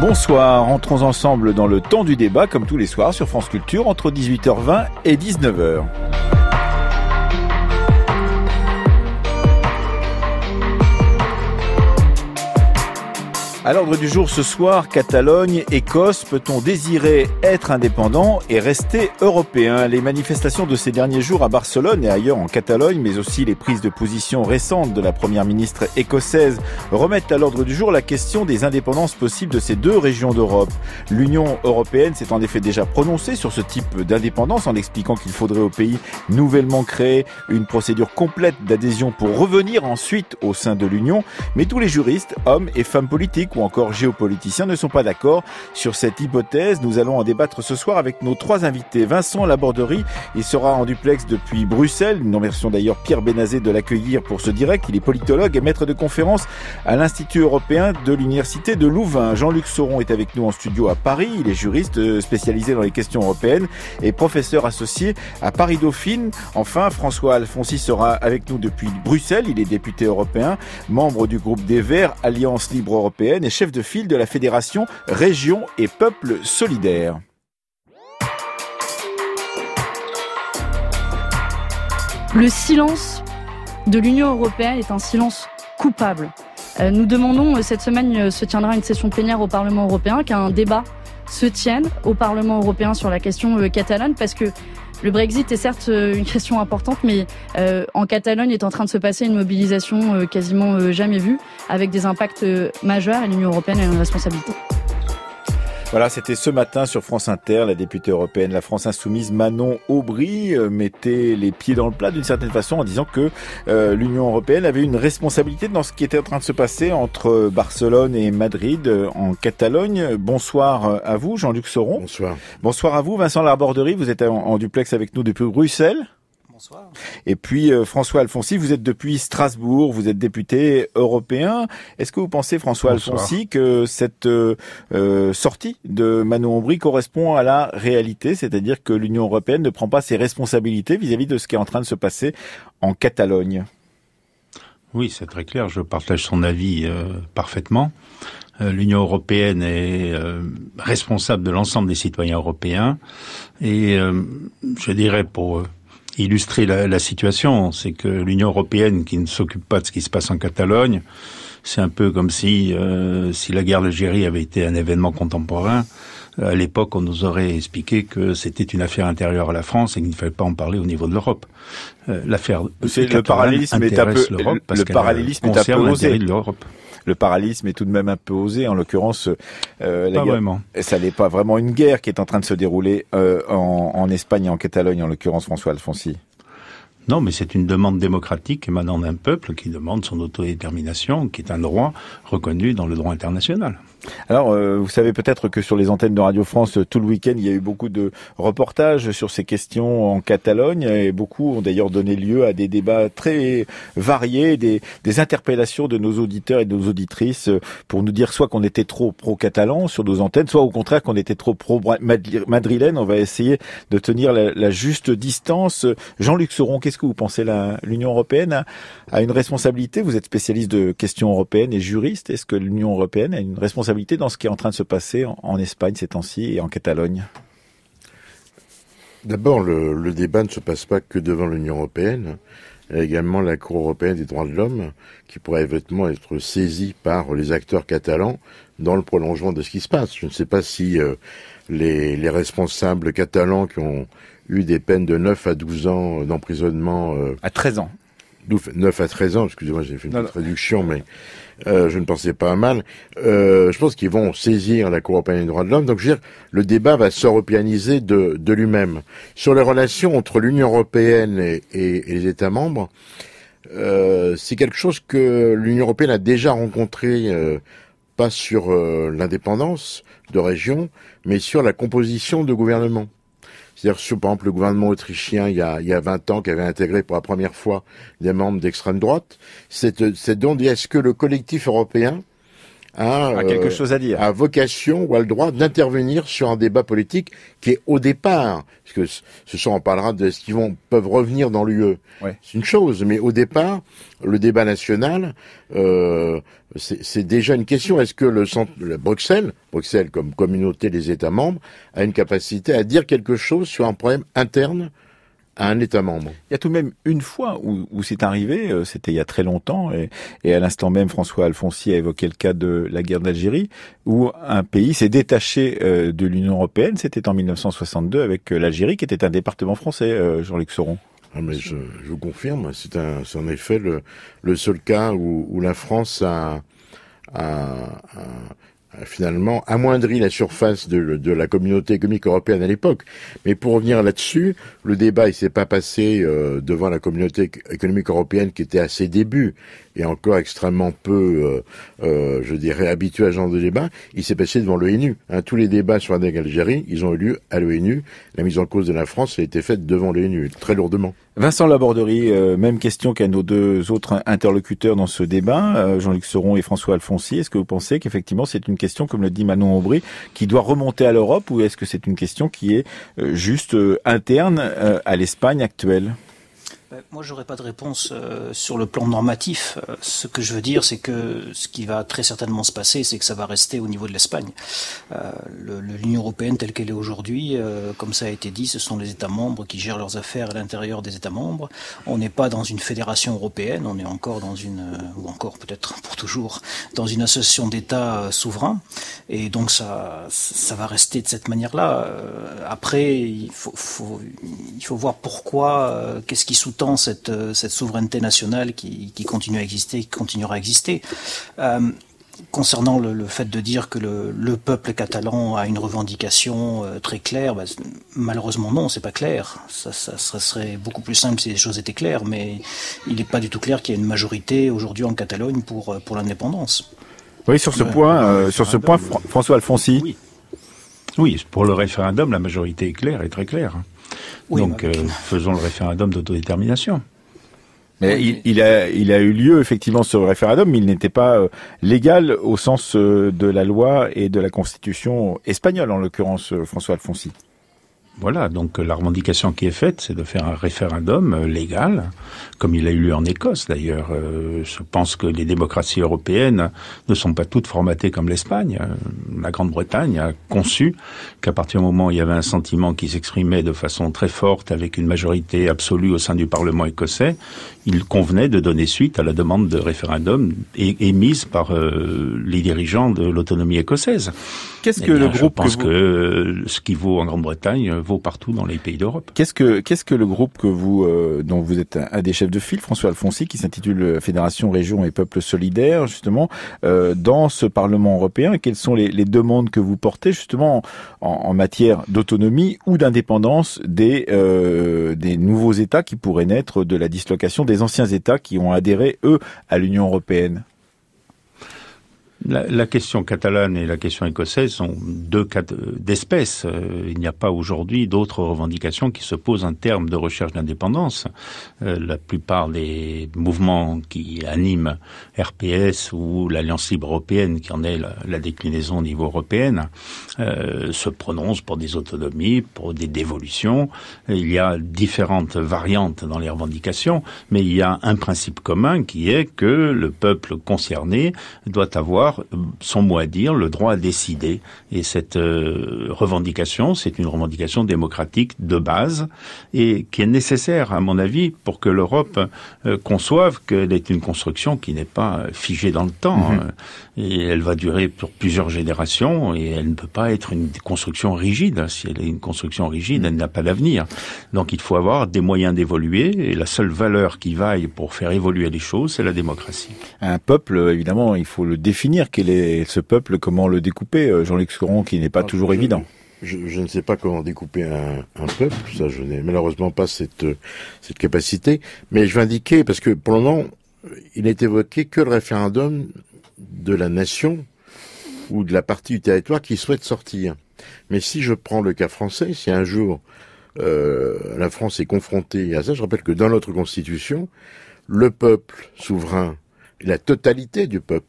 Bonsoir, entrons ensemble dans le temps du débat, comme tous les soirs sur France Culture, entre 18h20 et 19h. À l'ordre du jour ce soir, Catalogne, Écosse, peut-on désirer être indépendant et rester européen ? Les manifestations de ces derniers jours à Barcelone et ailleurs en Catalogne, mais aussi les prises de position récentes de la première ministre écossaise, remettent à l'ordre du jour la question des indépendances possibles de ces deux régions d'Europe. L'Union européenne s'est en effet déjà prononcée sur ce type d'indépendance en expliquant qu'il faudrait au pays nouvellement créer une procédure complète d'adhésion pour revenir ensuite au sein de l'Union. Mais tous les juristes, hommes et femmes politiques, ou encore géopoliticiens ne sont pas d'accord sur cette hypothèse. Nous allons en débattre ce soir avec nos trois invités. Vincent Laborderie, il sera en duplex depuis Bruxelles. Nous remercions d'ailleurs Pierre Benazet de l'accueillir pour ce direct. Il est politologue et maître de conférence à l'Institut européen de l'Université de Louvain. Jean-Luc Sauron est avec nous en studio à Paris. Il est juriste spécialisé dans les questions européennes et professeur associé à Paris Dauphine. Enfin, François Alfonsi sera avec nous depuis Bruxelles. Il est député européen, membre du groupe des Verts, Alliance Libre Européenne, et chef de file de la Fédération Régions et Peuples Solidaires. Le silence de l'Union européenne est un silence coupable. Nous demandons, cette semaine se tiendra une session plénière au Parlement européen, qu'un débat se tienne au Parlement européen sur la question catalane, parce que le Brexit est certes une question importante, mais en Catalogne est en train de se passer une mobilisation quasiment jamais vue, avec des impacts majeurs, et l'Union européenne a une responsabilité. Voilà, c'était ce matin sur France Inter, la députée européenne, la France Insoumise, Manon Aubry, mettait les pieds dans le plat d'une certaine façon en disant que l'Union européenne avait une responsabilité dans ce qui était en train de se passer entre Barcelone et Madrid en Catalogne. Bonsoir à vous, Jean-Luc Sauron. Bonsoir. Bonsoir à vous, Vincent Laborderie, vous êtes en duplex avec nous depuis Bruxelles. Bonsoir. Et puis François Alfonsi, vous êtes depuis Strasbourg, vous êtes député européen. Est-ce que vous pensez, François Alfonsi, que cette sortie de Manon Aubry correspond à la réalité, c'est-à-dire que l'Union européenne ne prend pas ses responsabilités vis-à-vis de ce qui est en train de se passer en Catalogne ? Oui, c'est très clair, je partage son avis parfaitement. L'Union européenne est responsable de l'ensemble des citoyens européens et je dirais pour illustrer la situation, c'est que l'Union européenne qui ne s'occupe pas de ce qui se passe en Catalogne, c'est un peu comme si la guerre d'Algérie avait été un événement contemporain. À l'époque, on nous aurait expliqué que c'était une affaire intérieure à la France et qu'il ne fallait pas en parler au niveau de l'Europe. L'affaire le parallélisme est un peu l'Europe parce le parallélisme est un peu osé. De l'Europe. Le parallélisme est tout de même un peu osé. En l'occurrence, pas vraiment. Ça n'est pas vraiment une guerre qui est en train de se dérouler en Espagne et en Catalogne, en l'occurrence, François Alfonsi. Non, mais c'est une demande démocratique émanant d'un peuple qui demande son autodétermination, qui est un droit reconnu dans le droit international. Alors, vous savez peut-être que sur les antennes de Radio France, tout le week-end, il y a eu beaucoup de reportages sur ces questions en Catalogne, et beaucoup ont d'ailleurs donné lieu à des débats très variés, des interpellations de nos auditeurs et de nos auditrices pour nous dire soit qu'on était trop pro-catalan sur nos antennes, soit au contraire qu'on était trop pro-madrilène. On va essayer de tenir la juste distance. Jean-Luc Sauron, qu'est-ce que vous pensez? L'Union européenne a une responsabilité? Vous êtes spécialiste de questions européennes et juriste. Est-ce que l'Union européenne a une responsabilité dans ce qui est en train de se passer en Espagne ces temps-ci et en Catalogne? D'abord, le débat ne se passe pas que devant l'Union européenne. Il y a également la Cour européenne des droits de l'homme qui pourrait éventuellement être saisie par les acteurs catalans dans le prolongement de ce qui se passe. Je ne sais pas si les responsables catalans qui ont eu des peines de 9 à 12 ans d'emprisonnement... à 13 ans. 9 à 13 ans, excusez-moi, j'ai fait une petite réduction, mais je ne pensais pas mal. Je pense qu'ils vont saisir la Cour européenne des droits de l'homme. Donc, je veux dire, le débat va s'européaniser de lui-même. Sur les relations entre l'Union européenne et les États membres, c'est quelque chose que l'Union européenne a déjà rencontré, pas sur l'indépendance de régions, mais sur la composition de gouvernement. C'est-à-dire, sur, par exemple, le gouvernement autrichien, il y a 20 ans, qui avait intégré pour la première fois des membres d'extrême droite, c'est donc, est-ce que le collectif européen a quelque chose à dire, a vocation ou a le droit d'intervenir sur un débat politique qui est au départ, parce que ce soir on parlera de ce qu'ils peuvent revenir dans l'UE. Ouais. C'est une chose, mais au départ, le débat national, c'est déjà une question. Est-ce que Bruxelles comme communauté des États membres, a une capacité à dire quelque chose sur un problème interne à un État membre? Il y a tout de même une fois où c'est arrivé, c'était il y a très longtemps, et à l'instant même François Alfonsi a évoqué le cas de la guerre d'Algérie, où un pays s'est détaché de l'Union européenne. C'était en 1962 avec l'Algérie, qui était un département français, Jean-Luc Sauron. Ah, mais je vous confirme, c'est en effet le seul cas où la France a finalement amoindri la surface de la communauté économique européenne à l'époque. Mais pour revenir là-dessus, le débat il s'est pas passé devant la communauté économique européenne qui était à ses débuts et encore extrêmement peu, je dirais, habitué à ce genre de débat. Il s'est passé devant l'ONU. Tous les débats sur la guerre d'Algérie, ils ont eu lieu à l'ONU. La mise en cause de la France a été faite devant l'ONU, très lourdement. Vincent Laborderie, même question qu'à nos deux autres interlocuteurs dans ce débat, Jean-Luc Sauron et François Alfonsi. Est-ce que vous pensez qu'effectivement c'est une question, comme le dit Manon Aubry, qui doit remonter à l'Europe, ou est-ce que c'est une question qui est juste interne à l'Espagne actuelle ? Moi, j'aurais pas de réponse sur le plan normatif. Ce que je veux dire, c'est que ce qui va très certainement se passer, c'est que ça va rester au niveau de l'Espagne. L'Union européenne telle qu'elle est aujourd'hui, comme ça a été dit, ce sont les États membres qui gèrent leurs affaires à l'intérieur des États membres. On n'est pas dans une fédération européenne, on est encore dans ou encore peut-être pour toujours, dans une association d'États souverains. Et donc ça va rester de cette manière-là. Après, il faut voir pourquoi, qu'est-ce qui sous-tend cette souveraineté nationale qui continue à exister, qui continuera à exister. Concernant le fait de dire que le peuple catalan a une revendication très claire, malheureusement non, c'est pas clair. Ça serait beaucoup plus simple si les choses étaient claires, mais il n'est pas du tout clair qu'il y ait une majorité aujourd'hui en Catalogne pour l'indépendance. Oui, sur ce point, François Alfonsi. Oui, pour le référendum, la majorité est claire, est très claire. Oui, donc, faisons le référendum d'autodétermination. Mais il a eu lieu, effectivement, ce référendum, mais il n'était pas légal au sens de la loi et de la Constitution espagnole, en l'occurrence, François Alfonsi. Voilà, donc la revendication qui est faite, c'est de faire un référendum légal, comme il a eu lieu en Écosse d'ailleurs. Je pense que les démocraties européennes ne sont pas toutes formatées comme l'Espagne. La Grande-Bretagne a conçu qu'à partir du moment où il y avait un sentiment qui s'exprimait de façon très forte avec une majorité absolue au sein du Parlement écossais, il convenait de donner suite à la demande de référendum émise par les dirigeants de l'autonomie écossaise. Qu'est-ce que le groupe je pense que ce qui vaut en Grande-Bretagne vaut partout dans les pays d'Europe. Qu'est-ce que le groupe que vous dont vous êtes un des chefs de file, François Alfonsi, qui s'intitule Fédération Régions et Peuples Solidaires, justement, dans ce Parlement européen, quelles sont les demandes que vous portez justement en matière d'autonomie ou d'indépendance des nouveaux États qui pourraient naître de la dislocation des anciens États qui ont adhéré, eux, à l'Union européenne? La question catalane et la question écossaise sont deux cas d'espèces. Il n'y a pas aujourd'hui d'autres revendications qui se posent en termes de recherche d'indépendance. La plupart des mouvements qui animent RPS ou l'Alliance libre européenne, qui en est la déclinaison au niveau européen, se prononcent pour des autonomies, pour des dévolutions. Il y a différentes variantes dans les revendications, mais il y a un principe commun qui est que le peuple concerné doit avoir son mot à dire, le droit à décider. Et cette revendication, c'est une revendication démocratique de base et qui est nécessaire, à mon avis, pour que l'Europe conçoive qu'elle est une construction qui n'est pas figée dans le temps. Et elle va durer pour plusieurs générations et elle ne peut pas être une construction rigide. Si elle est une construction rigide, elle n'a pas d'avenir. Donc il faut avoir des moyens d'évoluer et la seule valeur qui vaille pour faire évoluer les choses, c'est la démocratie. Un peuple, évidemment, il faut le définir. Quel est ce peuple? Comment le découper? Jean-Luc Sauron, qui n'est pas toujours évident. Je ne sais pas comment découper un peuple. Ça, je n'ai malheureusement pas cette capacité. Mais je vais indiquer, parce que pour le moment, il n'est évoqué que le référendum de la nation ou de la partie du territoire qui souhaite sortir. Mais si je prends le cas français, si un jour la France est confrontée à ça, je rappelle que dans notre Constitution, le peuple souverain, la totalité du peuple,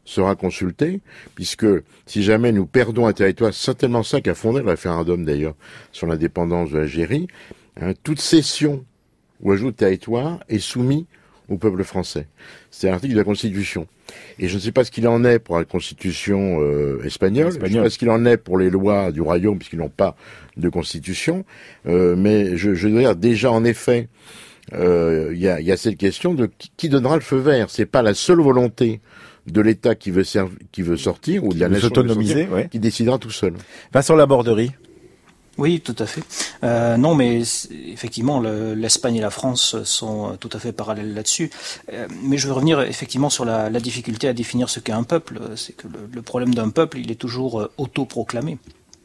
sera consulté, puisque si jamais nous perdons un territoire, c'est certainement ça qui a fondé le référendum d'ailleurs sur l'indépendance de l'Algérie, toute cession ou ajout de territoire est soumis au peuple français. C'est l'article de la Constitution. Et je ne sais pas ce qu'il en est pour la Constitution espagnole, je ne sais pas ce qu'il en est pour les lois du Royaume, puisqu'ils n'ont pas de Constitution, mais je veux dire, déjà en effet, il y a cette question de qui donnera le feu vert. C'est pas la seule volonté de l'État qui veut sortir, ou de la nation s'autonomiser, qui décidera tout seul. Vincent Laborderie. Oui, tout à fait. Non, mais effectivement, l'Espagne et la France sont tout à fait parallèles là-dessus. Mais je veux revenir effectivement sur la difficulté à définir ce qu'est un peuple. C'est que le problème d'un peuple, il est toujours autoproclamé.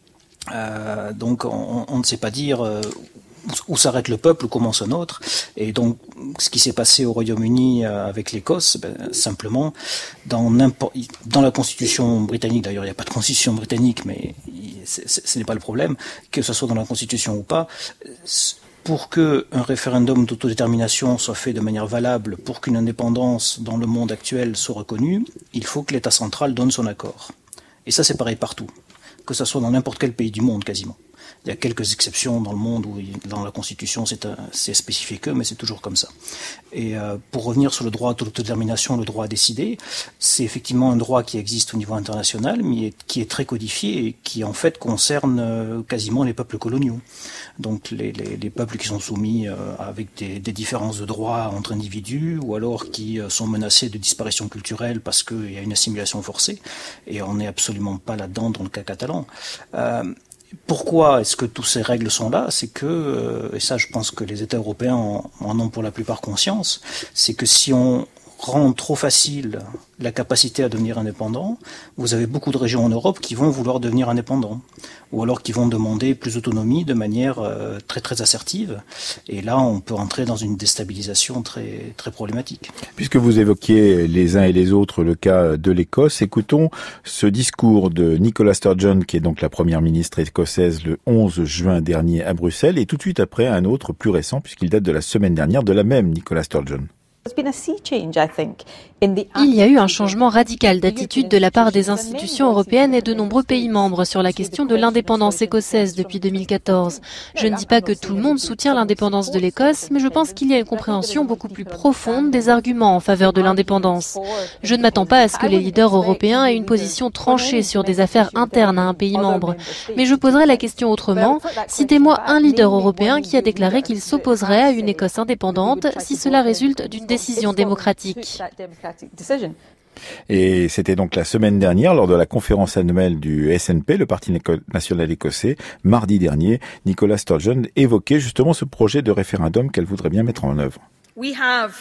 Donc, on ne sait pas dire où s'arrête le peuple, où commence un autre. Et donc, ce qui s'est passé au Royaume-Uni avec l'Écosse, simplement, dans la Constitution britannique, d'ailleurs, il n'y a pas de Constitution britannique, mais ce n'est pas le problème, que ce soit dans la Constitution ou pas, pour qu'un référendum d'autodétermination soit fait de manière valable, pour qu'une indépendance dans le monde actuel soit reconnue, il faut que l'État central donne son accord. Et ça, c'est pareil partout, que ce soit dans n'importe quel pays du monde, quasiment. Il y a quelques exceptions dans le monde où, dans la Constitution, c'est spécifié que, mais c'est toujours comme ça. Et pour revenir sur le droit à l'autodétermination, le droit à décider, c'est effectivement un droit qui existe au niveau international, mais qui est très codifié et qui, en fait, concerne quasiment les peuples coloniaux. Donc, les peuples qui sont soumis avec des différences de droits entre individus, ou alors qui sont menacés de disparition culturelle parce qu'il y a une assimilation forcée. Et on n'est absolument pas là-dedans dans le cas catalan. Pourquoi est-ce que toutes ces règles sont là? C'est que, et ça je pense que les États européens en ont pour la plupart conscience, c'est que si on rend trop facile la capacité à devenir indépendant, vous avez beaucoup de régions en Europe qui vont vouloir devenir indépendants, ou alors qui vont demander plus d'autonomie de manière très très assertive. Et là, on peut entrer dans une déstabilisation très très problématique. Puisque vous évoquiez les uns et les autres le cas de l'Écosse, écoutons ce discours de Nicola Sturgeon, qui est donc la première ministre écossaise, le 11 juin dernier à Bruxelles, et tout de suite après un autre plus récent, puisqu'il date de la semaine dernière, de la même Nicola Sturgeon. Il y a eu un changement radical d'attitude de la part des institutions européennes et de nombreux pays membres sur la question de l'indépendance écossaise depuis 2014. Je ne dis pas que tout le monde soutient l'indépendance de l'Écosse, mais je pense qu'il y a une compréhension beaucoup plus profonde des arguments en faveur de l'indépendance. Je ne m'attends pas à ce que les leaders européens aient une position tranchée sur des affaires internes à un pays membre. Mais je poserai la question autrement. Citez-moi un leader européen qui a déclaré qu'il s'opposerait à une Écosse indépendante si cela résulte d'une décision démocratique. Et c'était donc la semaine dernière, lors de la conférence annuelle du SNP, le Parti national écossais, mardi dernier, Nicola Sturgeon évoquait justement ce projet de référendum qu'elle voudrait bien mettre en œuvre. Nous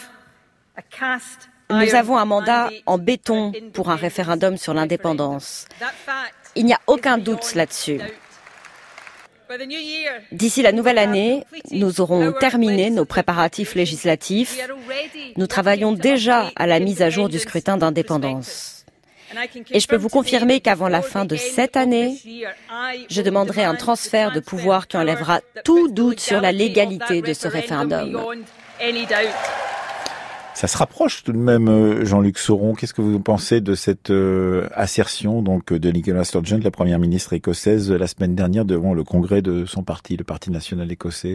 avons un mandat en béton pour un référendum sur l'indépendance. Il n'y a aucun doute là-dessus. D'ici la nouvelle année, nous aurons terminé nos préparatifs législatifs. Nous travaillons déjà à la mise à jour du scrutin d'indépendance. Et je peux vous confirmer qu'avant la fin de cette année, je demanderai un transfert de pouvoir qui enlèvera tout doute sur la légalité de ce référendum. Ça se rapproche tout de même, Jean-Luc Sauron. Qu'est-ce que vous pensez de cette assertion donc de Nicola Sturgeon, la première ministre écossaise, la semaine dernière devant le congrès de son parti, le Parti national écossais?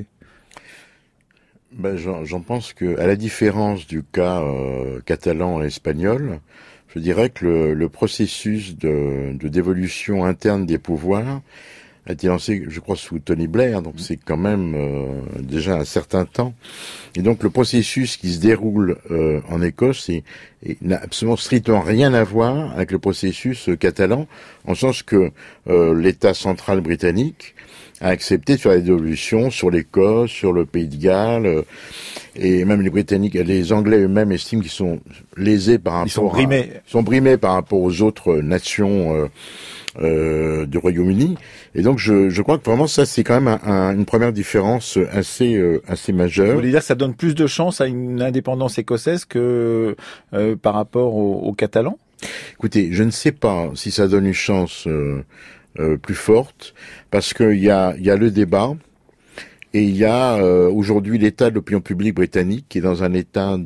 J'en pense que, à la différence du cas catalan et espagnol, je dirais que le processus de dévolution interne des pouvoirs a été lancé, je crois, sous Tony Blair, donc c'est quand même déjà un certain temps. Et donc le processus qui se déroule en Écosse n'a absolument strictement rien à voir avec le processus catalan, en sens que l'État central britannique a accepté sur la dévolution, sur l'Écosse, sur le Pays de Galles, et même les Britanniques, les Anglais eux-mêmes estiment qu'ils sont lésés par rapport sont brimés par rapport aux autres nations du Royaume-Uni. Et donc je crois que vraiment ça c'est quand même une première différence assez majeure. Vous voulez dire que ça donne plus de chance à une indépendance écossaise que par rapport aux Catalans? Écoutez, je ne sais pas si ça donne une chance plus forte, parce qu'il y a le débat, Et il y a aujourd'hui l'état de l'opinion publique britannique qui est dans un état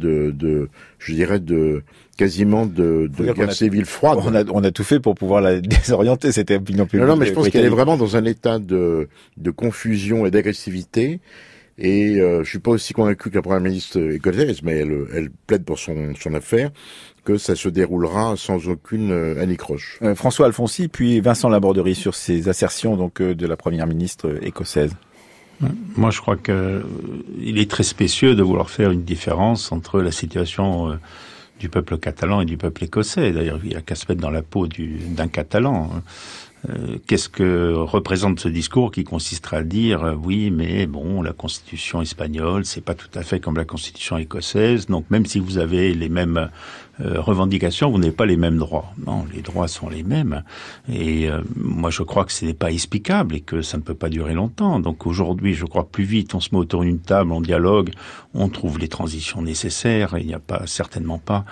quasiment de guerre civile froide. On a tout fait pour pouvoir la désorienter, cette opinion publique. Non, mais je pense qu'elle est vraiment dans un état de confusion et d'agressivité. Et je suis pas aussi convaincu que la première ministre écossaise, mais elle plaide pour son affaire, que ça se déroulera sans aucune anicroche. François Alfonsi, puis Vincent Laborderie sur ces assertions donc de la première ministre écossaise. Moi, je crois que il est très spécieux de vouloir faire une différence entre la situation du peuple catalan et du peuple écossais. D'ailleurs, il n'y a qu'à se mettre dans la peau d'un Catalan. Qu'est-ce que représente ce discours qui consisterait à dire oui, mais bon, la constitution espagnole, c'est pas tout à fait comme la constitution écossaise, donc même si vous avez les mêmes revendications, vous n'avez pas les mêmes droits. Non, les droits sont les mêmes. Et moi, je crois que ce n'est pas explicable et que ça ne peut pas durer longtemps. Donc aujourd'hui, je crois que plus vite on se met autour d'une table, on dialogue, on trouve les transitions nécessaires et il n'y a pas certainement pas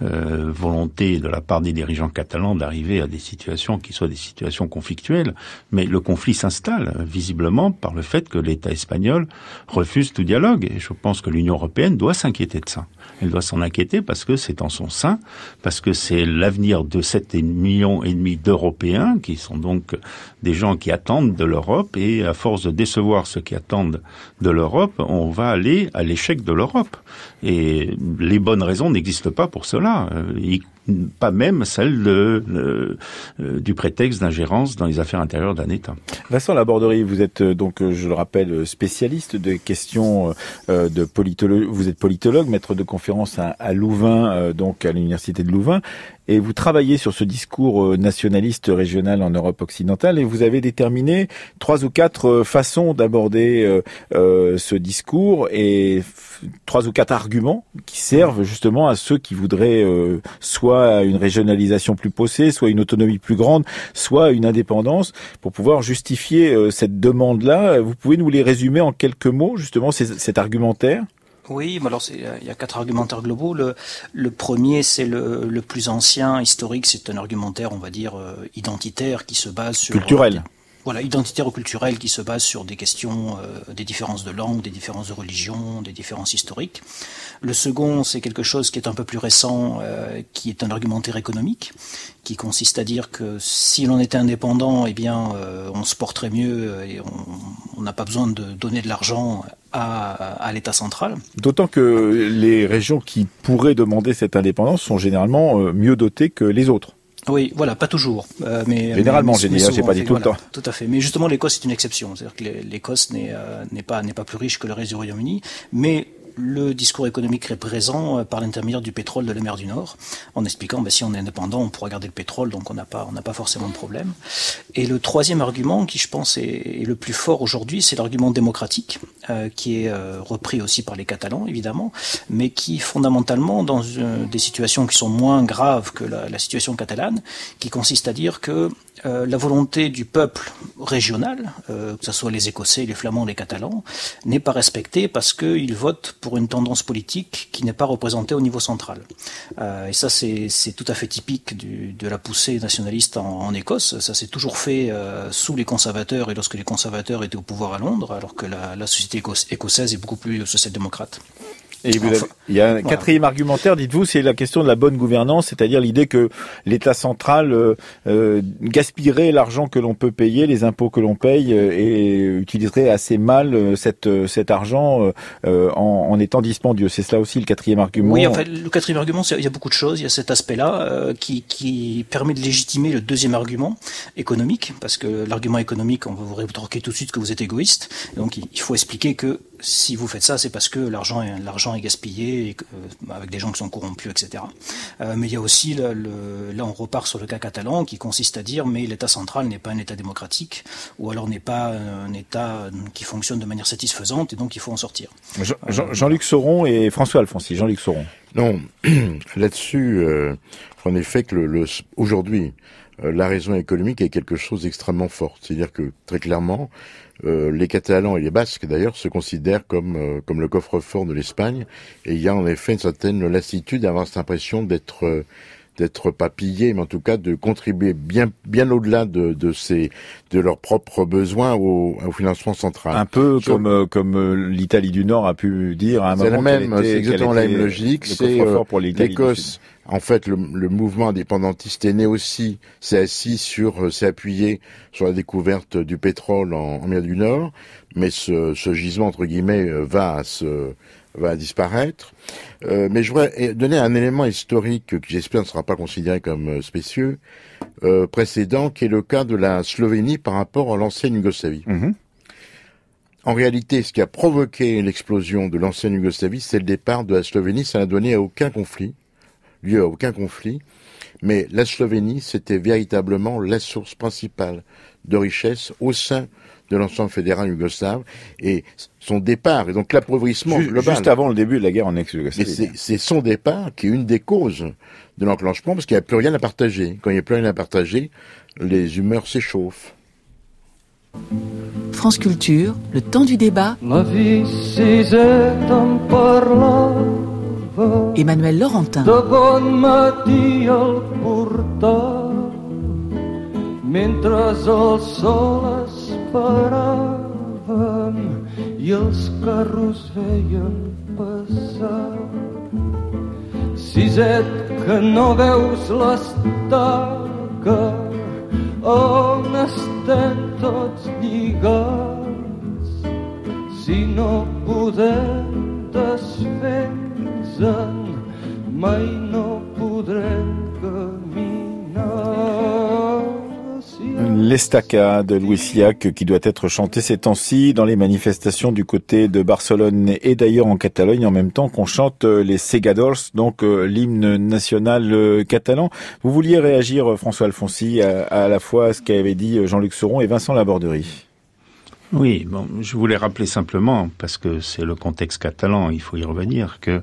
volonté de la part des dirigeants catalans d'arriver à des situations qui soient des situations conflictuelles. Mais le conflit s'installe visiblement par le fait que l'État espagnol refuse tout dialogue. Et je pense que l'Union européenne doit s'inquiéter de ça. Elle doit s'en inquiéter parce que c'est en son sein, parce que c'est l'avenir de 7,5 millions d'Européens qui sont donc des gens qui attendent de l'Europe et à force de décevoir ceux qui attendent de l'Europe, on va aller à l'échec de l'Europe. Et les bonnes raisons n'existent pas pour cela. Pas même celle du prétexte d'ingérence dans les affaires intérieures d'un État. Vincent Laborderie, vous êtes donc, je le rappelle, spécialiste de questions de politologie. Vous êtes politologue, maître de conférence à Louvain, donc à l'université de Louvain, et vous travaillez sur ce discours nationaliste régional en Europe occidentale, et vous avez déterminé 3 ou 4 façons d'aborder ce discours et 3 ou 4 arguments qui servent justement à ceux qui voudraient soit une régionalisation plus poussée, soit une autonomie plus grande, soit une indépendance, pour pouvoir justifier cette demande-là. Vous pouvez nous les résumer en quelques mots, justement, cet argumentaire ? Oui, mais alors il y a 4 argumentaires globaux. Le premier, c'est le plus ancien, historique. C'est un argumentaire, on va dire, identitaire qui se base sur culturel. Voilà, identitaire ou culturel qui se base sur des questions, des différences de langue, des différences de religion, des différences historiques. Le second, c'est quelque chose qui est un peu plus récent, qui est un argumentaire économique, qui consiste à dire que si l'on était indépendant, eh bien, on se porterait mieux et on n'a pas besoin de donner de l'argent à l'État central. D'autant que les régions qui pourraient demander cette indépendance sont généralement mieux dotées que les autres. Oui, voilà, pas toujours. Mais généralement, j'ai pas dit tout le temps. Tout à fait. Mais justement, l'Écosse est une exception. C'est-à-dire que l'Écosse n'est pas plus riche que le reste du Royaume-Uni, mais le discours économique est présent par l'intermédiaire du pétrole de la mer du Nord, en expliquant si on est indépendant, on pourra garder le pétrole, donc on n'a pas forcément de problème. Et le troisième argument, qui je pense est le plus fort aujourd'hui, c'est l'argument démocratique, qui est repris aussi par les Catalans, évidemment, mais qui fondamentalement, dans des situations qui sont moins graves que la situation catalane, qui consiste à dire que la volonté du peuple régional, que ce soit les Écossais, les Flamands, les Catalans, n'est pas respectée parce qu'ils votent pour une tendance politique qui n'est pas représentée au niveau central. Et ça, c'est tout à fait typique de la poussée nationaliste en Écosse. Ça s'est toujours fait sous les conservateurs et lorsque les conservateurs étaient au pouvoir à Londres, alors que la société écossaise est beaucoup plus social-démocrate. Et il y a un quatrième argumentaire, dites-vous, c'est la question de la bonne gouvernance, c'est-à-dire l'idée que l'État central gaspillerait l'argent que l'on peut payer, les impôts que l'on paye, et utiliserait assez mal cet argent en étant dispendieux. C'est cela aussi le quatrième argument. Oui, en fait, le quatrième argument, il y a beaucoup de choses. Il y a cet aspect-là qui permet de légitimer le deuxième argument économique, parce que l'argument économique, on va vous rétorquer tout de suite que vous êtes égoïste. Donc il faut expliquer que si vous faites ça, c'est parce que l'argent est gaspillé et avec des gens qui sont corrompus, etc. Mais il y a aussi, là on repart sur le cas catalan qui consiste à dire mais l'État central n'est pas un État démocratique ou alors n'est pas un État qui fonctionne de manière satisfaisante et donc il faut en sortir. Jean-Luc Sauron et François Alfonsi. Jean-Luc Sauron. Non, là-dessus, en effet que aujourd'hui, la raison économique est quelque chose d'extrêmement fort. C'est-à-dire que très clairement, les Catalans et les Basques d'ailleurs se considèrent comme le coffre-fort de l'Espagne, et il y a en effet une certaine lassitude d'avoir cette impression d'être d'être pas pillés, mais en tout cas de contribuer bien au-delà de leurs propres besoins au financement central. Un peu comme l'Italie du Nord a pu dire à un moment. C'est exactement la même logique. C'est l'Écosse. En fait, le mouvement indépendantiste est né aussi, s'est appuyé sur la découverte du pétrole en mer du Nord, mais ce gisement entre guillemets va disparaître. Mais je voudrais donner un élément historique qui j'espère ne sera pas considéré comme spécieux, précédent, qui est le cas de la Slovénie par rapport à l'ancienne Yougoslavie. Mm-hmm. En réalité, ce qui a provoqué l'explosion de l'ancienne Yougoslavie, c'est le départ de la Slovénie. Ça n'a donné lieu à aucun conflit. Mais la Slovénie, c'était véritablement la source principale de richesse au sein de l'ensemble fédéral yougoslave, et son départ, et donc l'appauvrissement global. Juste avant le début de la guerre en ex-Yougoslavie. C'est son départ qui est une des causes de l'enclenchement, parce qu'il n'y a plus rien à partager. Quand il n'y a plus rien à partager, les humeurs s'échauffent. France Culture, le temps du débat. Emmanuel Laurentin. Mentre el sol esperàvem i els carros veien passar. Siset, que no veus l'estaca on estem tots lligats. Si no podem desfer-nos-en, mai no podrem caminar. L'Estaca de Louis Sillac qui doit être chanté ces temps-ci dans les manifestations du côté de Barcelone et d'ailleurs en Catalogne en même temps qu'on chante les Segadors, donc l'hymne national catalan. Vous vouliez réagir, François Alfonsi, à la fois à ce qu'avait dit Jean-Luc Sauron et Vincent Laborderie. Oui, bon, je voulais rappeler simplement, parce que c'est le contexte catalan, il faut y revenir, que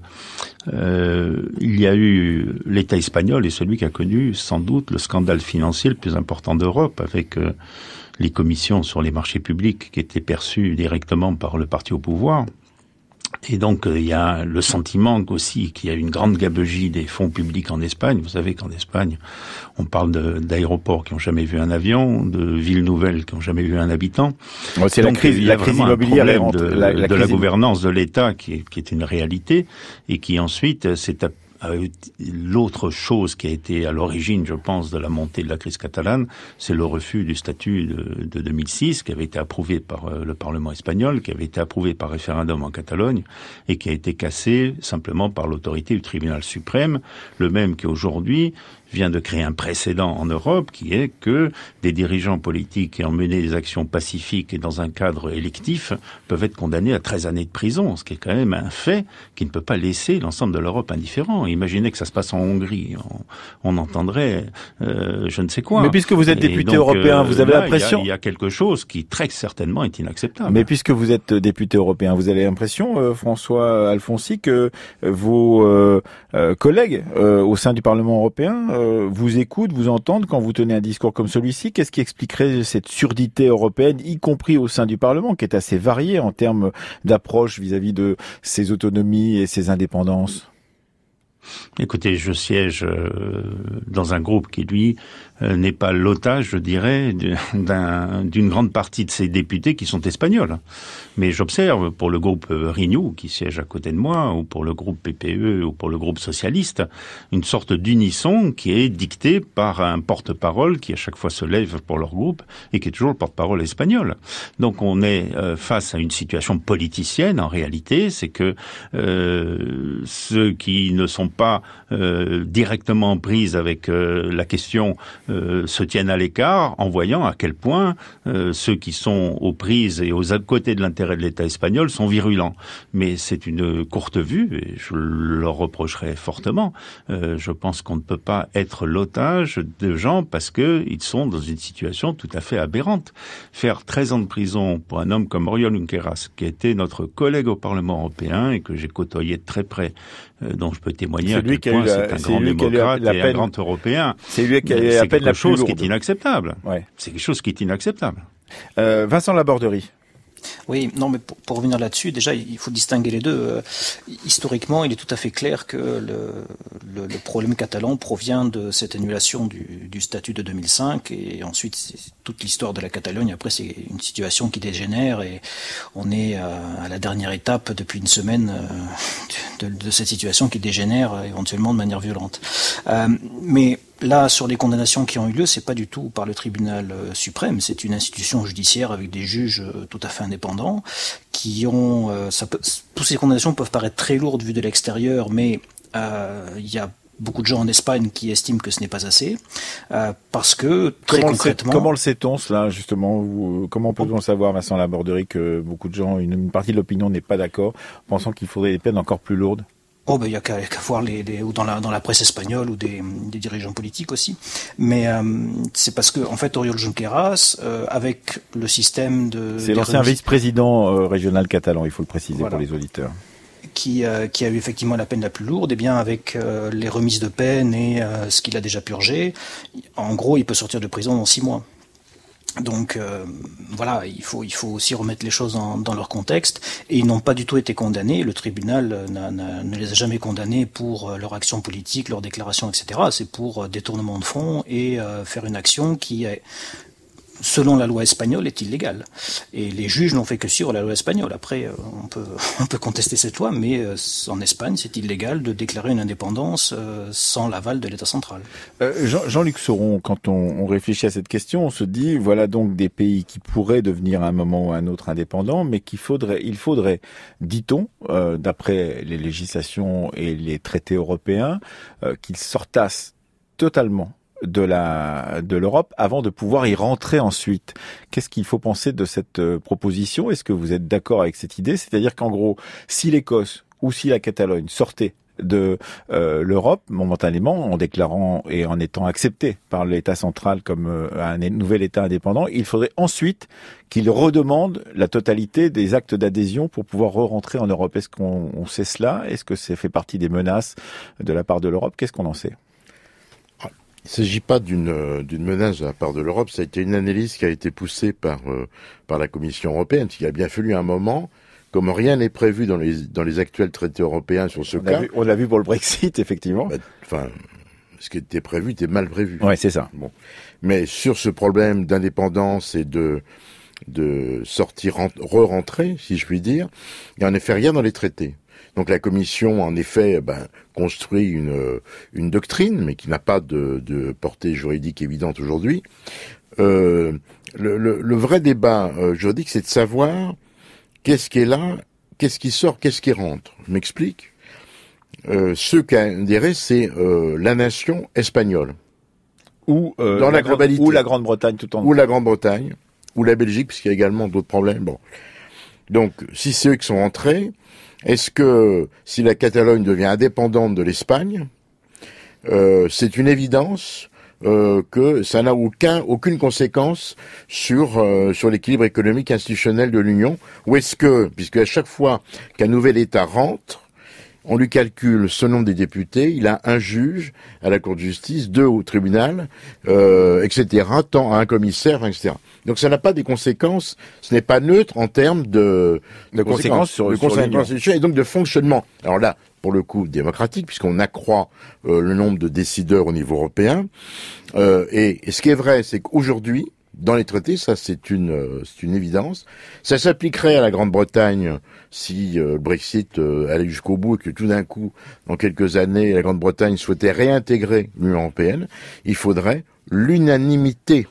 il y a eu l'État espagnol est celui qui a connu sans doute le scandale financier le plus important d'Europe, avec les commissions sur les marchés publics qui étaient perçues directement par le parti au pouvoir. Et donc, il y a le sentiment aussi qu'il y a une grande gabegie des fonds publics en Espagne. Vous savez qu'en Espagne, on parle d'aéroports qui n'ont jamais vu un avion, de villes nouvelles qui n'ont jamais vu un habitant. Ouais, c'est donc, la crise immobilière de la gouvernance de l'État qui est une réalité et qui ensuite s'est l'autre chose qui a été à l'origine, je pense, de la montée de la crise catalane, c'est le refus du statut de 2006, qui avait été approuvé par le Parlement espagnol, qui avait été approuvé par référendum en Catalogne, et qui a été cassé simplement par l'autorité du tribunal suprême, le même qui aujourd'hui vient de créer un précédent en Europe, qui est que des dirigeants politiques qui ont mené des actions pacifiques et dans un cadre électif peuvent être condamnés à 13 années de prison, ce qui est quand même un fait qui ne peut pas laisser l'ensemble de l'Europe indifférent. Imaginez que ça se passe en Hongrie, on entendrait je ne sais quoi. Mais puisque vous êtes député européen, vous avez l'impression... Il y a quelque chose qui très certainement est inacceptable. Mais puisque vous êtes député européen, vous avez l'impression, François Alfonsi, que vos collègues au sein du Parlement européen vous écoutent, vous entendent quand vous tenez un discours comme celui-ci. Qu'est-ce qui expliquerait cette surdité européenne, y compris au sein du Parlement, qui est assez variée en termes d'approche vis-à-vis de ses autonomies et ses indépendances ? Écoutez, je siège dans un groupe qui, lui, n'est pas l'otage, je dirais, d'une grande partie de ces députés qui sont espagnols. Mais j'observe pour le groupe Renew, qui siège à côté de moi, ou pour le groupe PPE, ou pour le groupe socialiste, une sorte d'unisson qui est dicté par un porte-parole qui à chaque fois se lève pour leur groupe et qui est toujours le porte-parole espagnol. Donc on est face à une situation politicienne, en réalité, c'est que ceux qui ne sont pas directement prises avec la question se tiennent à l'écart en voyant à quel point ceux qui sont aux prises et aux côtés de l'intérêt de l'État espagnol sont virulents. Mais c'est une courte vue et je leur reprocherai fortement. Je pense qu'on ne peut pas être l'otage de gens parce que ils sont dans une situation tout à fait aberrante. Faire 13 ans de prison pour un homme comme Oriol Junqueras, qui était notre collègue au Parlement européen et que j'ai côtoyé de très près, dont je peux témoigner à quel point c'est un grand démocrate et un grand européen. C'est lui qui a eu à peine la plus lourde. C'est quelque chose qui est inacceptable. Ouais. C'est quelque chose qui est inacceptable. Vincent Laborderie. Oui, non, mais pour revenir là-dessus, déjà, il faut distinguer les deux. Historiquement, il est tout à fait clair que le problème catalan provient de cette annulation du statut de 2005, et ensuite, toute l'histoire de la Catalogne, après, c'est une situation qui dégénère, et on est à la dernière étape depuis une semaine de cette situation qui dégénère éventuellement de manière violente. Mais là, sur les condamnations qui ont eu lieu, c'est pas du tout par le tribunal suprême, c'est une institution judiciaire avec des juges tout à fait indépendants qui ont... toutes ces condamnations peuvent paraître très lourdes vues de l'extérieur, mais il y a beaucoup de gens en Espagne qui estiment que ce n'est pas assez, parce que, très concrètement... Comment le sait-on, cela, justement? Comment peut-on savoir, Vincent Laborderie, que beaucoup de gens, une partie de l'opinion n'est pas d'accord, pensant qu'il faudrait des peines encore plus lourdes? Oh, ben, il y a qu'à voir ou dans la presse espagnole ou des dirigeants politiques aussi. Mais c'est parce que, en fait, Oriol Junqueras, avec le système de... C'est l'ancien vice-président régional catalan, il faut le préciser, voilà, pour les auditeurs. Qui a eu effectivement la peine la plus lourde, et bien avec les remises de peine et ce qu'il a déjà purgé, en gros, il peut sortir de prison dans 6 mois. Donc voilà, il faut aussi remettre les choses dans leur contexte, et ils n'ont pas du tout été condamnés. Le tribunal ne les a jamais condamnés pour leur action politique, leurs déclarations, etc. C'est pour détournement de fonds et faire une action qui est, selon la loi espagnole, est illégale. Et les juges n'ont fait que suivre la loi espagnole. Après, on peut contester cette loi, mais en Espagne, c'est illégal de déclarer une indépendance sans l'aval de l'État central. Jean-Luc Sauron, quand on réfléchit à cette question, on se dit, voilà donc des pays qui pourraient devenir à un moment ou à un autre indépendants, mais il faudrait, dit-on, d'après les législations et les traités européens, qu'ils sortassent totalement de l'Europe avant de pouvoir y rentrer ensuite. Qu'est-ce qu'il faut penser de cette proposition? Est-ce que vous êtes d'accord avec cette idée? C'est-à-dire qu'en gros, si l'Écosse ou si la Catalogne sortaient de l'Europe momentanément, en déclarant et en étant accepté par l'État central comme un nouvel État indépendant, il faudrait ensuite qu'il redemande la totalité des actes d'adhésion pour pouvoir re-rentrer en Europe. Est-ce qu'on sait cela? Est-ce que ça fait partie des menaces de la part de l'Europe? Qu'est-ce qu'on en sait? Il ne s'agit pas d'une menace de la part de l'Europe. Ça a été une analyse qui a été poussée par la Commission européenne. Il a bien fallu un moment, comme rien n'est prévu dans les actuels traités européens sur ce cas. On l'a vu pour le Brexit, effectivement. Ce qui était prévu était mal prévu. Ouais, c'est ça. Bon. Mais sur ce problème d'indépendance et de sortir, re-rentrer, si je puis dire, il n'y a en effet rien dans les traités. Donc la Commission, en effet, construit une doctrine, mais qui n'a pas de portée juridique évidente aujourd'hui. Le vrai débat juridique, c'est de savoir qu'est-ce qui est là, qu'est-ce qui sort, qu'est-ce qui rentre. Je m'explique. Ce qui a adhéré, c'est la nation espagnole. Ou dans la globalité. Ou la Grande-Bretagne tout en... Ou la Grande-Bretagne, ou la Belgique, puisqu'il y a également d'autres problèmes. Bon. Donc, si c'est eux qui sont entrés, est-ce que si la Catalogne devient indépendante de l'Espagne, c'est une évidence que ça n'a aucune conséquence sur l'équilibre économique institutionnel de l'Union, ou est-ce que, puisque à chaque fois qu'un nouvel État rentre, on lui calcule ce nombre des députés, il a un juge à la Cour de justice, 2 au tribunal, etc., tant un commissaire, etc. Donc ça n'a pas des conséquences, ce n'est pas neutre en termes de conséquences sur et donc de fonctionnement. Alors là, pour le coup, démocratique, puisqu'on accroît le nombre de décideurs au niveau européen. Et ce qui est vrai, c'est qu'aujourd'hui, dans les traités, ça c'est une évidence. Ça s'appliquerait à la Grande-Bretagne si le Brexit allait jusqu'au bout et que tout d'un coup, dans quelques années, la Grande-Bretagne souhaitait réintégrer l'Union européenne. Il faudrait l'unanimité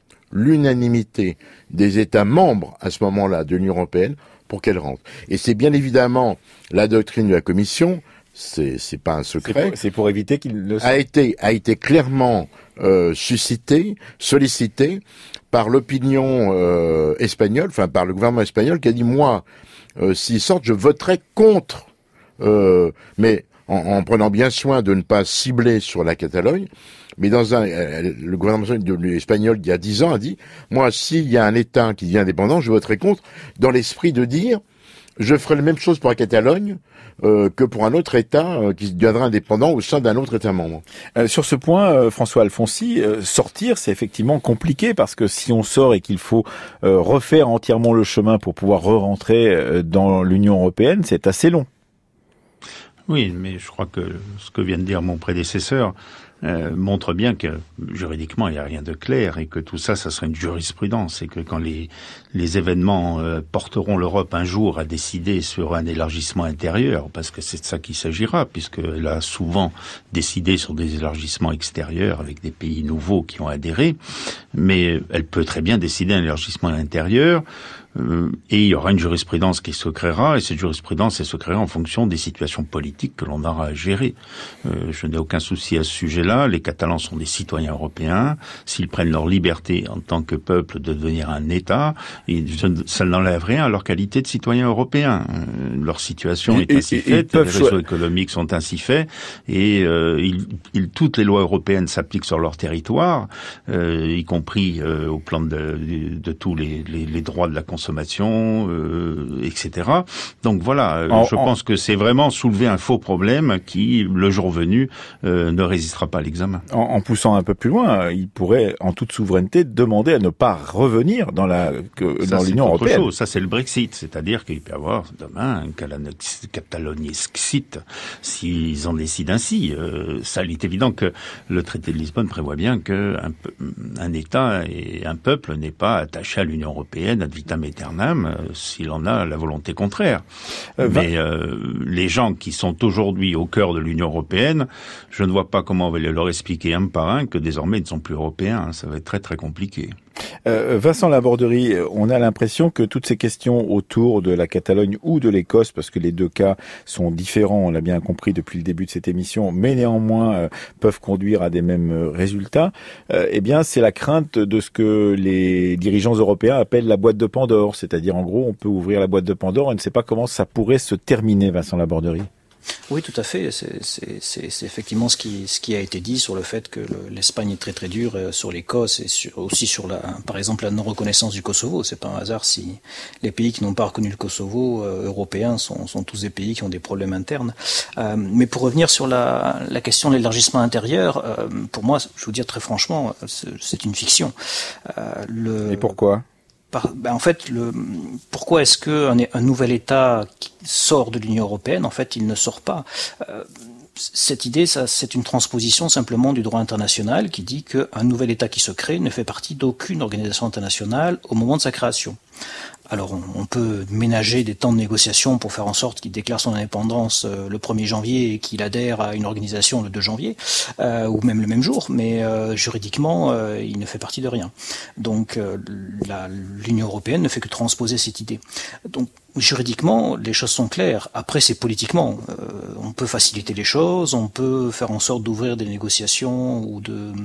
des États membres à ce moment-là de l'Union européenne pour qu'elle rentre. Et c'est bien évidemment la doctrine de la Commission. C'est pas un secret. C'est pour éviter qu'il ne a été clairement sollicité par l'opinion espagnole, enfin par le gouvernement espagnol, qui a dit moi, s'ils sortent, je voterai contre, mais en prenant bien soin de ne pas cibler sur la Catalogne. Mais le gouvernement espagnol il y a 10 ans a dit moi, s'il y a un État qui devient indépendant, je voterai contre, dans l'esprit de dire Je ferai la même chose pour la Catalogne que pour un autre État qui deviendra indépendant au sein d'un autre État membre. Sur ce point, François Alfonsi, sortir, c'est effectivement compliqué parce que si on sort et qu'il faut refaire entièrement le chemin pour pouvoir re-rentrer dans l'Union européenne, c'est assez long. Oui, mais je crois que ce que vient de dire mon prédécesseur montre bien que juridiquement il n'y a rien de clair et que tout ça, ça serait une jurisprudence et que quand les événements porteront l'Europe un jour à décider sur un élargissement intérieur, parce que c'est de ça qu'il s'agira, puisqu'elle a souvent décidé sur des élargissements extérieurs avec des pays nouveaux qui ont adhéré, mais elle peut très bien décider un élargissement intérieur. Et il y aura une jurisprudence qui se créera, et cette jurisprudence, elle se créera en fonction des situations politiques que l'on aura à gérer. Je n'ai aucun souci à ce sujet-là. Les Catalans sont des citoyens européens. S'ils prennent leur liberté en tant que peuple de devenir un État, ça n'enlève rien à leur qualité de citoyens européens. Leur situation est ainsi faite, les réseaux économiques sont ainsi faits, et toutes les lois européennes s'appliquent sur leur territoire, y compris au plan de tous les droits de la consommation, etc. Donc voilà, je pense que c'est vraiment soulever un faux problème qui, le jour venu, ne résistera pas à l'examen. En poussant un peu plus loin, il pourrait, en toute souveraineté, demander à ne pas revenir dans l'Union européenne. Chose. Ça, c'est le Brexit. C'est-à-dire qu'il peut y avoir demain un Catalogne-exit s'ils en décident ainsi. Ça, il est évident que le traité de Lisbonne prévoit bien qu'un État et un peuple n'est pas attaché à l'Union européenne ad vitam aeternam s'il en a la volonté contraire. Mais les gens qui sont aujourd'hui au cœur de l'Union européenne, je ne vois pas comment on va leur expliquer un par un que désormais ils ne sont plus européens. Ça va être très très compliqué. Vincent Laborderie, on a l'impression que toutes ces questions autour de la Catalogne ou de l'Écosse, parce que les deux cas sont différents, on l'a bien compris depuis le début de cette émission, mais néanmoins peuvent conduire à des mêmes résultats, eh bien c'est la crainte de ce que les dirigeants européens appellent la boîte de Pandore, c'est-à-dire en gros on peut ouvrir la boîte de Pandore et on ne sait pas comment ça pourrait se terminer, Vincent Laborderie. Oui, tout à fait. C'est effectivement ce qui a été dit sur le fait que l'Espagne est très très dure sur l'Écosse et aussi sur par exemple la non-reconnaissance du Kosovo. C'est pas un hasard si les pays qui n'ont pas reconnu le Kosovo européens sont tous des pays qui ont des problèmes internes. Mais pour revenir sur la question de l'élargissement intérieur, pour moi, je vous dire très franchement, c'est une fiction. Et pourquoi ? En fait, pourquoi est-ce qu'un nouvel État qui sort de l'Union européenne, en fait, il ne sort pas cette idée, c'est une transposition simplement du droit international qui dit qu'un nouvel État qui se crée ne fait partie d'aucune organisation internationale au moment de sa création. Alors on peut ménager des temps de négociation pour faire en sorte qu'il déclare son indépendance le 1er janvier et qu'il adhère à une organisation le 2 janvier, ou même le même jour, mais juridiquement, il ne fait partie de rien. Donc l'Union européenne ne fait que transposer cette idée. Donc juridiquement, les choses sont claires. Après, c'est politiquement. On peut faciliter les choses, on peut faire en sorte d'ouvrir des négociations ou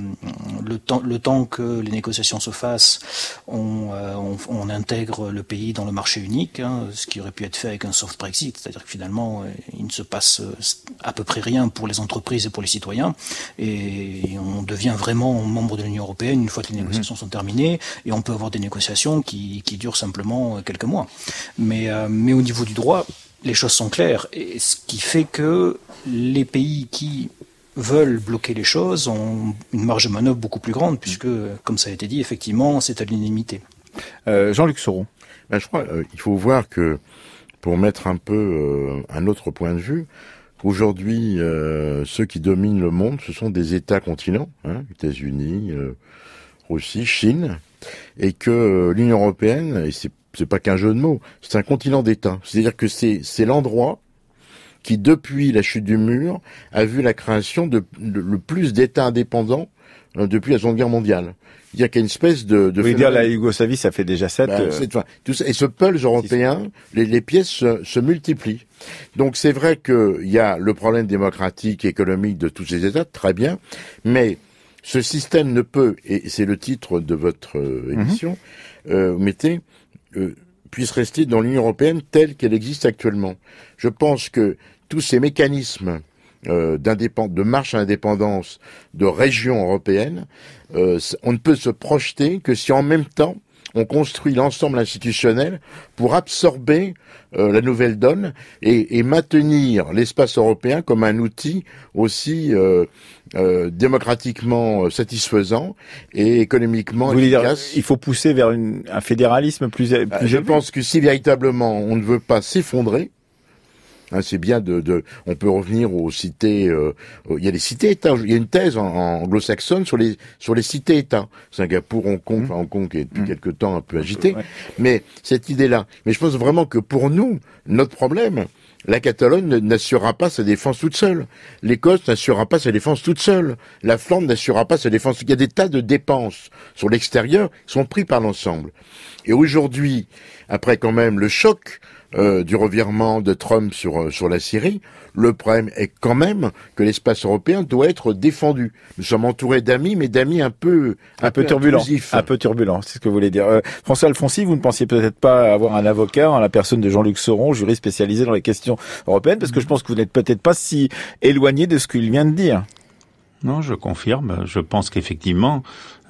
le temps que les négociations se fassent, on intègre le pays dans le marché unique, ce qui aurait pu être fait avec un soft Brexit, c'est-à-dire que finalement, il ne se passe à peu près rien pour les entreprises et pour les citoyens, et on devient vraiment membre de l'Union européenne une fois que les négociations sont terminées, et on peut avoir des négociations qui durent simplement quelques mois. Mais au niveau du droit, les choses sont claires, et ce qui fait que les pays qui veulent bloquer les choses ont une marge de manœuvre beaucoup plus grande, puisque, comme ça a été dit, effectivement, c'est à l'unanimité. Jean-Luc Sauron. Je crois qu'il faut voir que, pour mettre un peu un autre point de vue, aujourd'hui, ceux qui dominent le monde, ce sont des États-continents, États-Unis, Russie, Chine, et que l'Union européenne, et c'est pas qu'un jeu de mots, c'est un continent d'États. C'est-à-dire que c'est l'endroit qui, depuis la chute du mur, a vu la création le plus d'États indépendants depuis la Seconde Guerre mondiale. Il y a qu'une espèce de vous voulez dire la Yougoslavie, ça fait déjà 7. Tout ça, et ce pulse européen, les pièces se multiplient. Donc c'est vrai qu'il y a le problème démocratique et économique de tous ces États, très bien, mais ce système ne peut, et c'est le titre de votre émission, puisse rester dans l'Union européenne telle qu'elle existe actuellement. Je pense que tous ces mécanismes de marche à l'indépendance de régions européennes, on ne peut se projeter que si en même temps on construit l'ensemble institutionnel pour absorber la nouvelle donne et maintenir l'espace européen comme un outil aussi démocratiquement satisfaisant et économiquement efficace. Il faut pousser vers un fédéralisme plus je pense que si véritablement on ne veut pas s'effondrer, c'est bien on peut revenir aux cités, il y a les cités-États, il y a une thèse en anglo-saxonne sur les cités-États. Singapour, Hong Kong, Hong Kong est depuis quelque temps un peu agité, mais cette idée-là. Mais je pense vraiment que pour nous, notre problème, la Catalogne n'assurera pas sa défense toute seule. L'Écosse n'assurera pas sa défense toute seule. La Flandre n'assurera pas sa défense. Il y a des tas de dépenses sur l'extérieur qui sont pris par l'ensemble. Et aujourd'hui, après quand même le choc du revirement de Trump sur la Syrie, le problème est quand même que l'espace européen doit être défendu. Nous sommes entourés d'amis, mais d'amis un peu turbulents. Un peu turbulents, c'est ce que vous voulez dire. François Alfonsi, vous ne pensiez peut-être pas avoir un avocat en la personne de Jean-Luc Sauron, juriste spécialisé dans les questions européennes, parce que je pense que vous n'êtes peut-être pas si éloigné de ce qu'il vient de dire. Non, je confirme. Je pense qu'effectivement,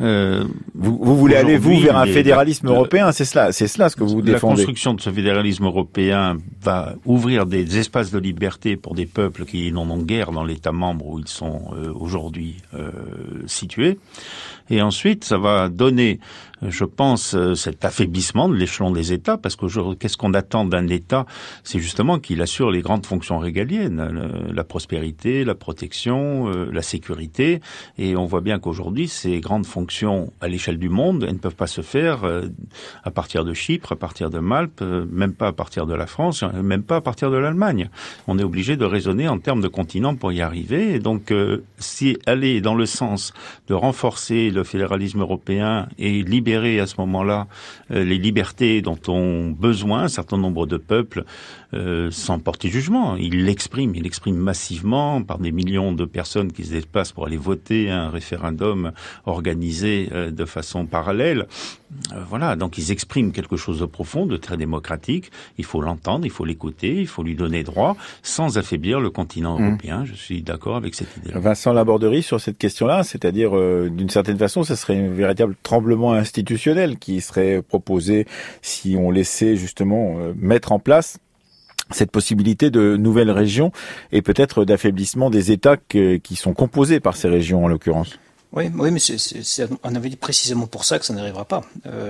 vous voulez aller vers un fédéralisme européen, c'est cela ce que vous défendez. La construction de ce fédéralisme européen va ouvrir des espaces de liberté pour des peuples qui n'en ont guère dans l'État membre où ils sont aujourd'hui situés. Et ensuite, ça va donner, je pense, cet affaiblissement de l'échelon des États, parce qu'aujourd'hui, qu'est-ce qu'on attend d'un État? C'est justement qu'il assure les grandes fonctions régaliennes, la prospérité, la protection, la sécurité. Et on voit bien qu'aujourd'hui, ces grandes fonctions à l'échelle du monde, elles ne peuvent pas se faire à partir de Chypre, à partir de Malte, même pas à partir de la France, même pas à partir de l'Allemagne. On est obligé de raisonner en termes de continent pour y arriver. Et donc, si aller dans le sens de renforcer le fédéralisme européen et libérer à ce moment-là les libertés dont ont besoin un certain nombre de peuples sans porter jugement. Il l'exprime massivement par des millions de personnes qui se déplacent pour aller voter à un référendum organisé de façon parallèle. Voilà, donc ils expriment quelque chose de profond, de très démocratique. Il faut l'entendre, il faut l'écouter, il faut lui donner droit sans affaiblir le continent européen. Je suis d'accord avec cette idée-là. Vincent Laborde-Rie, sur cette question-là, c'est-à-dire d'une certaine façon, ce serait un véritable tremblement institutionnel qui serait proposé si on laissait justement mettre en place cette possibilité de nouvelles régions et peut-être d'affaiblissement des États qui sont composés par ces régions en l'occurrence. Oui, mais on avait dit précisément pour ça que ça n'arrivera pas.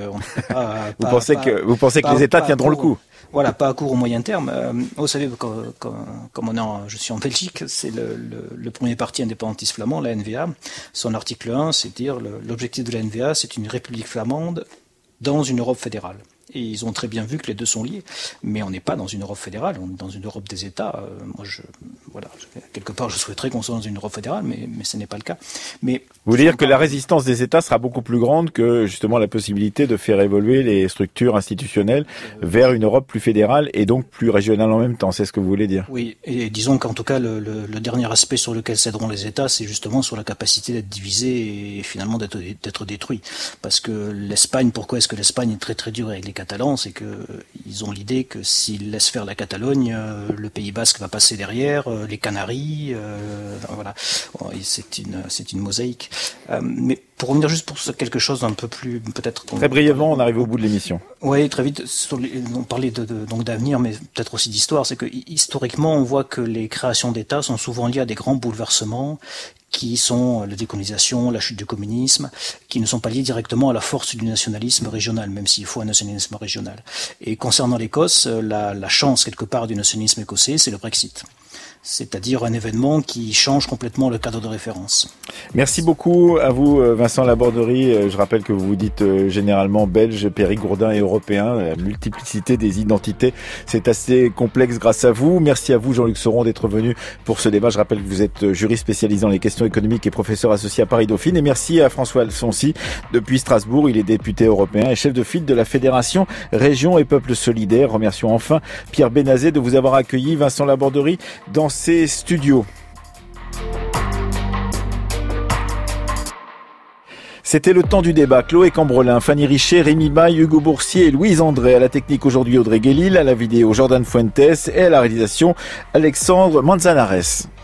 Vous pensez que les États tiendront le coup? Voilà, pas à court ou moyen terme. Vous savez, je suis en Belgique, c'est le premier parti indépendantiste flamand, la NVA. Son article 1, c'est dire l'objectif de la NVA, c'est une république flamande dans une Europe fédérale. Et ils ont très bien vu que les deux sont liés. Mais on n'est pas dans une Europe fédérale, on est dans une Europe des États. Quelque part, je souhaiterais qu'on soit dans une Europe fédérale, mais ce n'est pas le cas. Mais vous voulez dire que la résistance des États sera beaucoup plus grande que justement la possibilité de faire évoluer les structures institutionnelles vers une Europe plus fédérale et donc plus régionale en même temps. C'est ce que vous voulez dire? Oui, et disons qu'en tout cas, le dernier aspect sur lequel céderont les États, c'est justement sur la capacité d'être divisé et finalement d'être détruit. Parce que l'Espagne, pourquoi est-ce que l'Espagne est très très dure avec les Catalans, c'est que ils ont l'idée que s'ils laissent faire la Catalogne, le Pays Basque va passer derrière, les Canaries, voilà. C'est une mosaïque. Mais pour revenir juste pour quelque chose d'un peu plus peut-être très brièvement, on arrive au bout de l'émission. Oui, très vite. On parlait donc d'avenir, mais peut-être aussi d'histoire. C'est que historiquement, on voit que les créations d'États sont souvent liées à des grands bouleversements qui sont la décolonisation, la chute du communisme, qui ne sont pas liés directement à la force du nationalisme régional, même s'il faut un nationalisme régional. Et concernant l'Écosse, la chance quelque part du nationalisme écossais, c'est le Brexit. C'est-à-dire un événement qui change complètement le cadre de référence. Merci beaucoup à vous, Vincent Laborde-Rie. Je rappelle que vous vous dites généralement belge, périgourdin et européen. La multiplicité des identités, c'est assez complexe grâce à vous. Merci à vous, Jean-Luc Sauron, d'être venu pour ce débat. Je rappelle que vous êtes juriste spécialisé dans les questions économiques et professeur associé à Paris Dauphine. Et merci à François Alfonsi depuis Strasbourg. Il est député européen et chef de file de la Fédération Régions et Peuples Solidaires. Remercions enfin Pierre Benazet de vous avoir accueilli, Vincent Laborde-Rie, dans ces studios. C'était le temps du débat. Chloé Cambrelin, Fanny Richet, Rémi Baye, Hugo Boursier et Louise André. À la technique aujourd'hui, Audrey Guélil. À la vidéo, Jordan Fuentes. Et à la réalisation, Alexandre Manzanares.